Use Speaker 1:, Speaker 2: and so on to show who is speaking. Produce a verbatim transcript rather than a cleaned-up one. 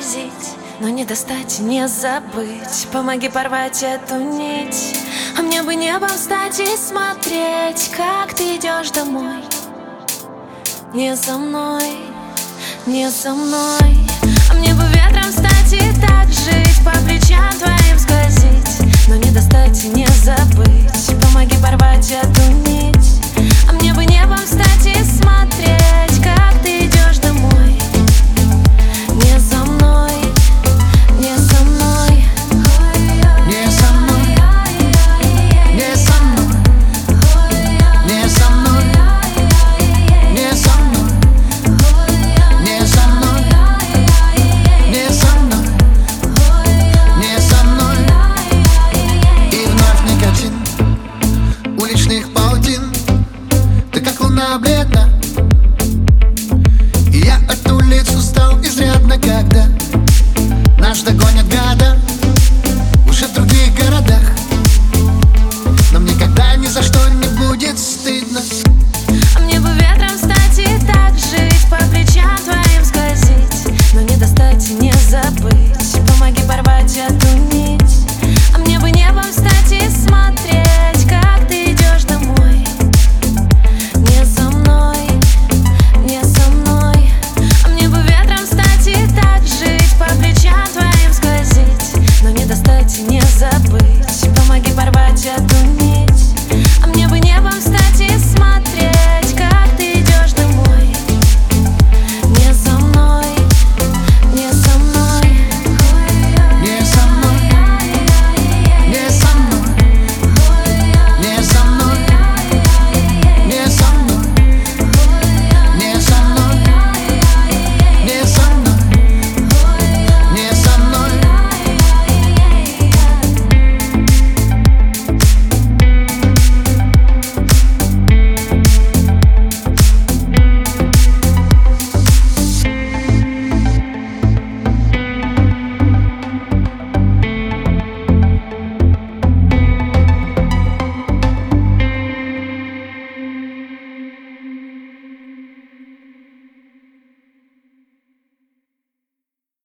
Speaker 1: сквозить, но не достать, не забыть. Помоги порвать эту нить. А мне бы небом стать и смотреть, как ты идешь домой. Не со мной, не со мной. А мне бы ветром стать и так жить, по плечам твоим сквозить, но не достать и не забыть. Помоги порвать эту нить. А мне бы небом стать и смотреть, как ты идешь домой. Не со мной, не со мной,
Speaker 2: не со мной, не со мной, не со мной, не со мной, не со мной, не со мной, не со мной. И вновь никотин уличных паутин. Ты как луна бледна, и я от улиц устал изрядно, когда нас догонят года.